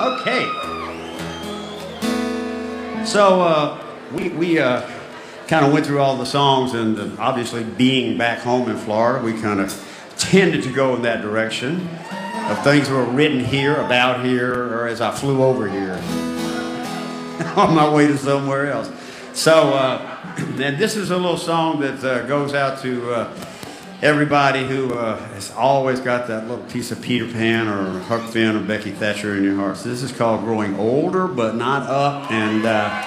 Okay. So we kind of went through all the songs, and obviously being back home in Florida, we kind of tended to go in that direction of things that were written here, about here, or as I flew over here on my way to somewhere else. So, and this is a little song that goes out to everybody who has always got that little piece of Peter Pan or Huck Finn or Becky Thatcher in your heart. So this is called Growing Older But Not Up, and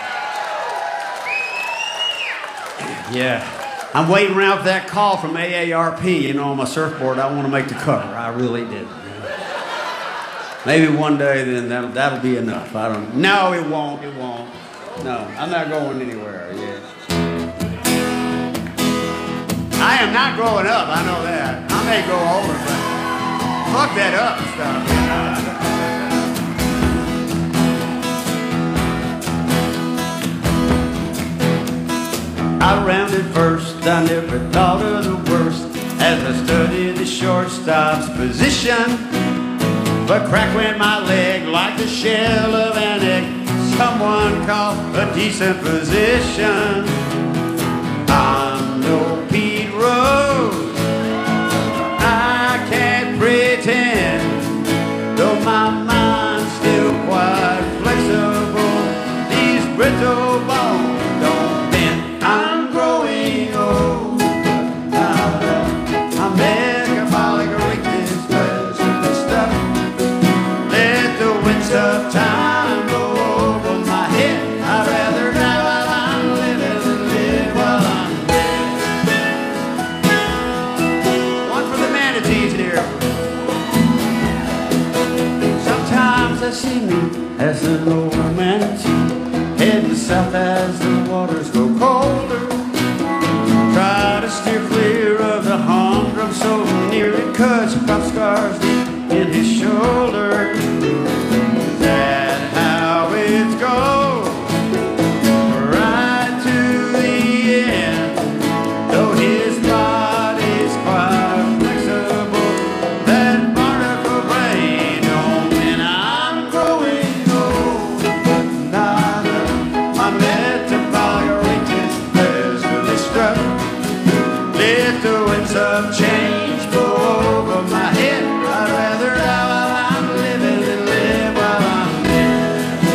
yeah, I'm waiting around for that call from AARP, you know, on my surfboard. I want to make the cover. I really did. Maybe one day then that'll be enough. I don't know. No, it won't. It won't. No, I'm not going anywhere yet. I am not growing up, I know that. I may grow older, but fuck that up stuff. I rounded first, I never thought of the worst as I studied the shortstop's position. But crack went my leg like the shell of an egg. Someone called a decent position. I'm no Pete Rose, I can't pretend, though my mind's still quite flexible. These brittle bones don't bend. I'm growing old. I'm metabolic weakness, special stuff. Let the winds of time go over my head. I'd rather die while I'm living than live while I'm dead. One for the manatees here. Sometimes I see me as an old manatee, heading south as the waters go colder. Try to steer clear of the humdrum so near it cuts crop scars in his shoulder. That's how it goes, right to the end. Though his body's quite flexible, that barnacle brain don't mean I'm growing old. Nada, my metabolic rate is pleasantly struck. Let the winds of change blow over my head. I'd rather die while I'm living than live while I'm dead.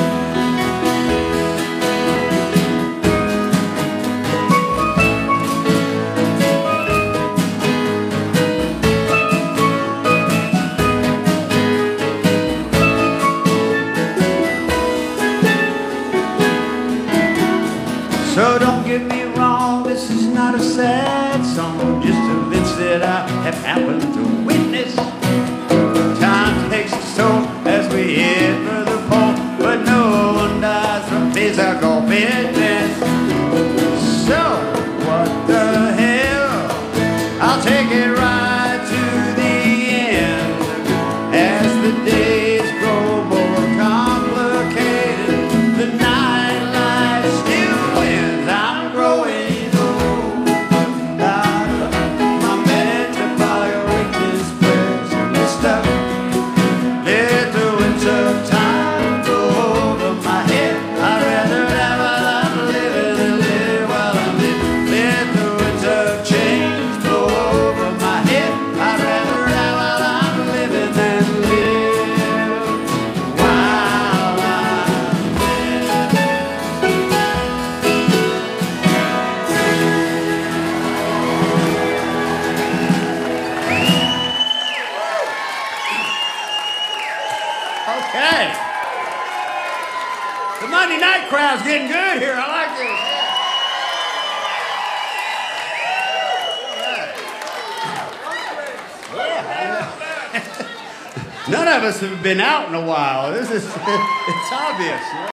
So don't get me wrong, this is not a sad song, just events that I have happened to witness. Time takes its toll as we head for the pole, but no one dies from physical fitness. So what the hell, I'll take it right to the end. As the days grow more complicated, the nightlight still wins. I'm growing old. My metabolic rate is presently stuck. Let the winds of time go over my head. I'd rather die while I'm living than live while I'm living. Let the winds of change blow over my head. I'd rather die while I'm living than live while I'm Okay. The Monday night crowd's getting good here. I like this. Yeah. None of us have been out in a while. This is, it's obvious.